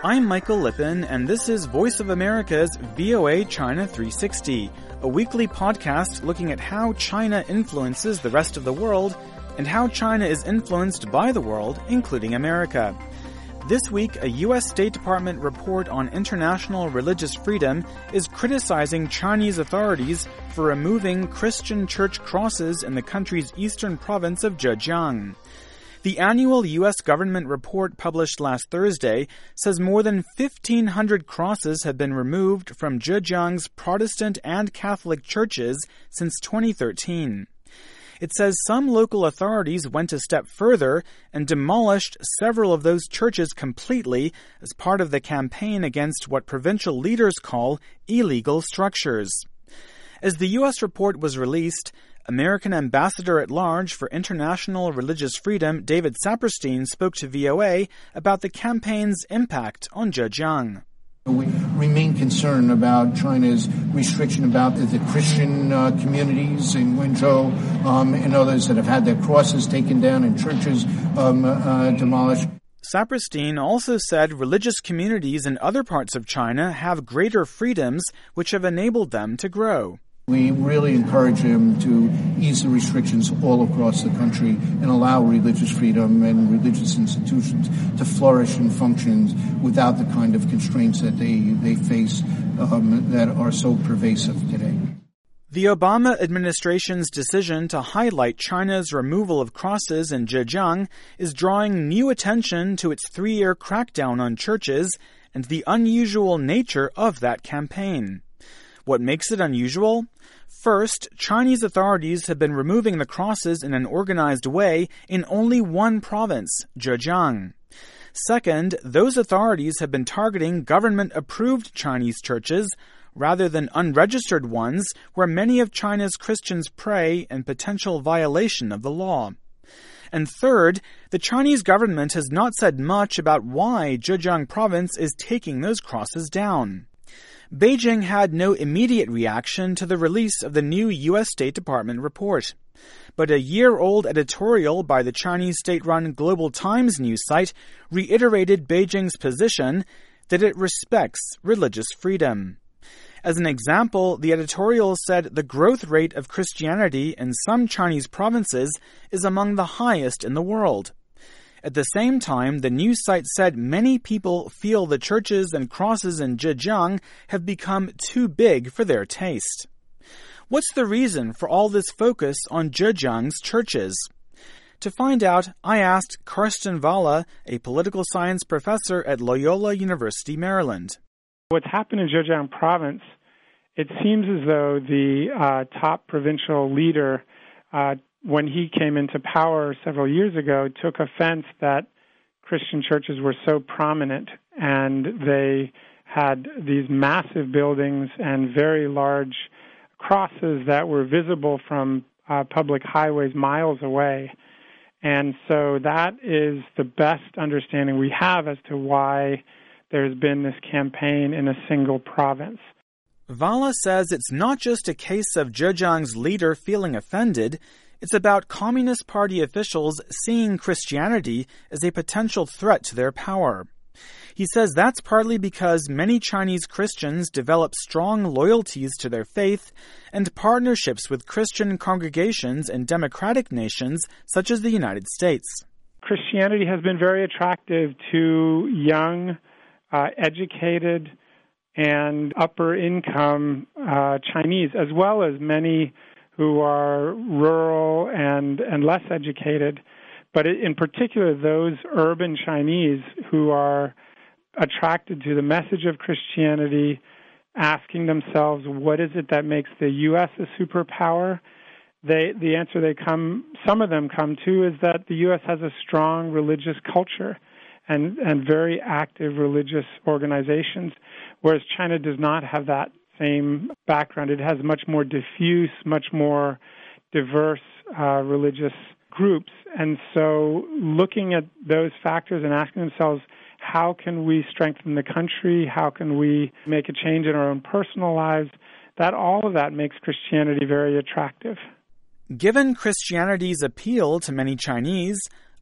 I'm Michael Lippin, and this is Voice of America's VOA China 360, a weekly podcast looking at how China influences the rest of the world and how China is influenced by the world, including America. This week, a U.S. State Department report on international religious freedom is criticizing Chinese authorities for removing Christian church crosses in the country's eastern province of Zhejiang. The annual U.S. government report published last Thursday says more than 1,500 crosses have been removed from Zhejiang's Protestant and Catholic churches since 2013. It says some local authorities went a step further and demolished several of those churches completely as part of the campaign against what provincial leaders call illegal structures. As the U.S. report was released, American Ambassador-at-Large for International Religious Freedom David Saperstein spoke to VOA about the campaign's impact on Zhejiang. We remain concerned about China's restriction about the Christian communities in Wenzhou and others that have had their crosses taken down and churches demolished. Saperstein also said religious communities in other parts of China have greater freedoms which have enabled them to grow. We really encourage them to ease the restrictions all across the country and allow religious freedom and religious institutions to flourish and function without the kind of constraints that they face that are so pervasive today. The Obama administration's decision to highlight China's removal of crosses in Zhejiang is drawing new attention to its 3-year crackdown on churches and the unusual nature of that campaign. What makes it unusual? First, Chinese authorities have been removing the crosses in an organized way in only one province, Zhejiang. Second, those authorities have been targeting government-approved Chinese churches rather than unregistered ones where many of China's Christians pray in potential violation of the law. And third, the Chinese government has not said much about why Zhejiang province is taking those crosses down. Beijing had no immediate reaction to the release of the new U.S. State Department report. But a year-old editorial by the Chinese state-run Global Times news site reiterated Beijing's position that it respects religious freedom. As an example, the editorial said the growth rate of Christianity in some Chinese provinces is among the highest in the world. At the same time, the news site said many people feel the churches and crosses in Zhejiang have become too big for their taste. What's the reason for all this focus on Zhejiang's churches? To find out, I asked Karsten Wahle, a political science professor at Loyola University, Maryland. What's happened in Zhejiang province, it seems as though the top provincial leader when he came into power several years ago, took offense that Christian churches were so prominent, and they had these massive buildings and very large crosses that were visible from public highways miles away. And so that is the best understanding we have as to why there's been this campaign in a single province. Wahle says it's not just a case of Zhejiang's leader feeling offended. It's about Communist Party officials seeing Christianity as a potential threat to their power. He says that's partly because many Chinese Christians develop strong loyalties to their faith and partnerships with Christian congregations in democratic nations such as the United States. Christianity has been very attractive to young, educated, and upper-income Chinese, as well as many who are rural and less educated, but in particular those urban Chinese who are attracted to the message of Christianity, asking themselves, what is it that makes the U.S. a superpower? The answer some of them come to is that the U.S. has a strong religious culture and very active religious organizations, whereas China does not have that same background. It has much more diffuse, much more diverse religious groups. And so looking at those factors and asking themselves, how can we strengthen the country? How can we make a change in our own personal lives? All of that makes Christianity very attractive. Given Christianity's appeal to many Chinese,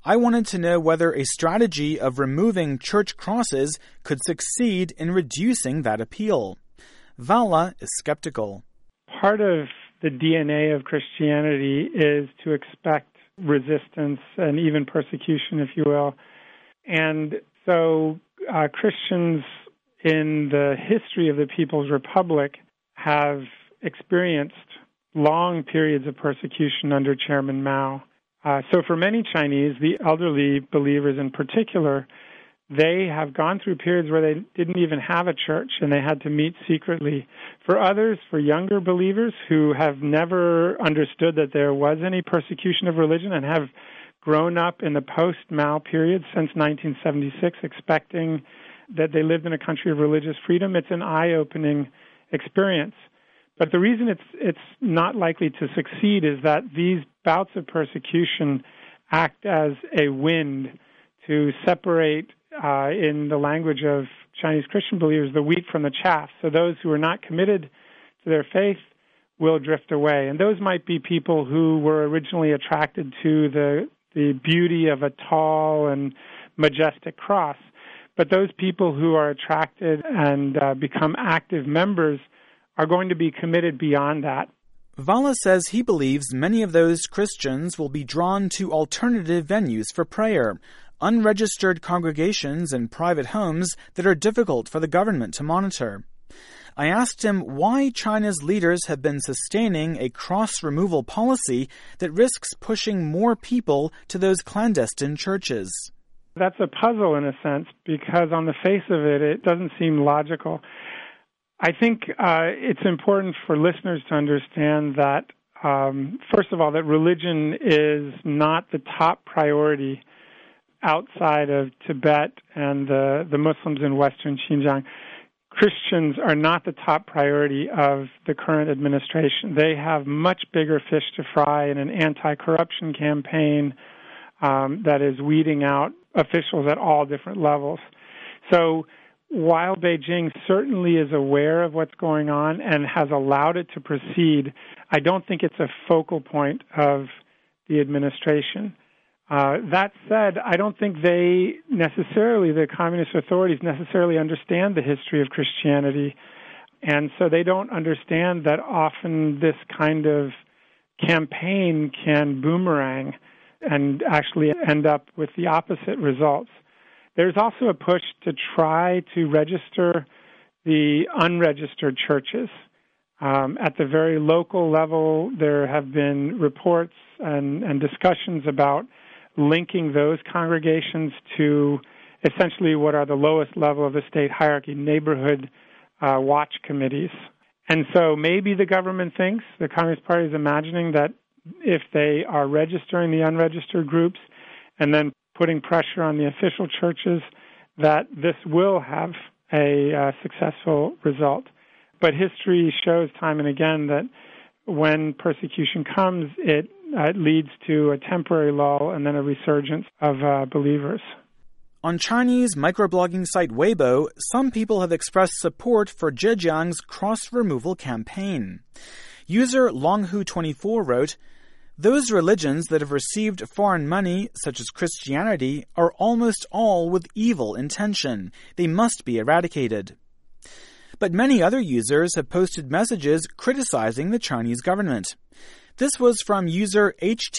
I wanted to know whether a strategy of removing church crosses could succeed in reducing that appeal. Vala is skeptical. Part of the DNA of Christianity is to expect resistance and even persecution, if you will. And so Christians in the history of the People's Republic have experienced long periods of persecution under Chairman Mao. So for many Chinese, the elderly believers in particular, they have gone through periods where they didn't even have a church and they had to meet secretly. For others, for younger believers who have never understood that there was any persecution of religion and have grown up in the post-Mao period since 1976 expecting that they lived in a country of religious freedom, it's an eye-opening experience. But the reason it's not likely to succeed is that these bouts of persecution act as a wind to separate, in the language of Chinese Christian believers, the wheat from the chaff. So those who are not committed to their faith will drift away. And those might be people who were originally attracted to the beauty of a tall and majestic cross. But those people who are attracted and become active members are going to be committed beyond that. Vala says he believes many of those Christians will be drawn to alternative venues for prayer, unregistered congregations and private homes that are difficult for the government to monitor. I asked him why China's leaders have been sustaining a cross removal policy that risks pushing more people to those clandestine churches. That's a puzzle in a sense, because on the face of it, it doesn't seem logical. I think it's important for listeners to understand that, first of all, that religion is not the top priority outside of Tibet and the Muslims in Western Xinjiang. Christians are not the top priority of the current administration. They have much bigger fish to fry in an anti-corruption campaign that is weeding out officials at all different levels. So while Beijing certainly is aware of what's going on and has allowed it to proceed, I don't think it's a focal point of the administration. That said, I don't think the communist authorities necessarily understand the history of Christianity. And so they don't understand that often this kind of campaign can boomerang and actually end up with the opposite results. There's also a push to try to register the unregistered churches. At the very local level, there have been reports and discussions about linking those congregations to essentially what are the lowest level of the state hierarchy, neighborhood watch committees. And so maybe the government thinks, the Communist Party is imagining that if they are registering the unregistered groups and then putting pressure on the official churches, that this will have a successful result. But history shows time and again that when persecution comes, it leads to a temporary lull and then a resurgence of believers. On Chinese microblogging site Weibo, some people have expressed support for Zhejiang's cross-removal campaign. User Longhu24 wrote, "Those religions that have received foreign money, such as Christianity, are almost all with evil intention. They must be eradicated." But many other users have posted messages criticizing the Chinese government. This was from user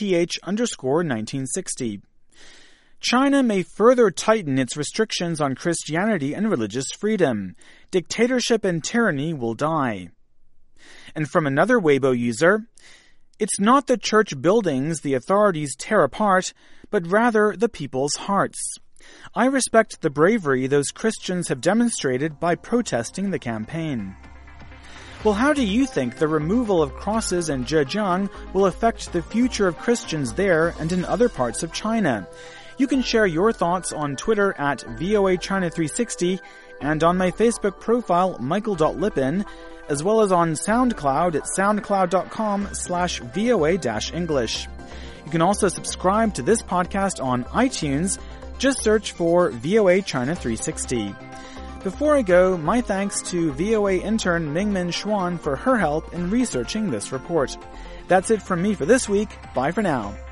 HTH_1960. China may further tighten its restrictions on Christianity and religious freedom. Dictatorship and tyranny will die. And from another Weibo user, "It's not the church buildings the authorities tear apart, but rather the people's hearts. I respect the bravery those Christians have demonstrated by protesting the campaign." Well, how do you think the removal of crosses in Zhejiang will affect the future of Christians there and in other parts of China? You can share your thoughts on Twitter at VOA China 360 and on my Facebook profile, Michael.Lippin, as well as on SoundCloud at soundcloud.com/VOA-English. You can also subscribe to this podcast on iTunes. Just search for VOA China 360. Before I go, my thanks to VOA intern Mingmin Xuan for her help in researching this report. That's it from me for this week. Bye for now.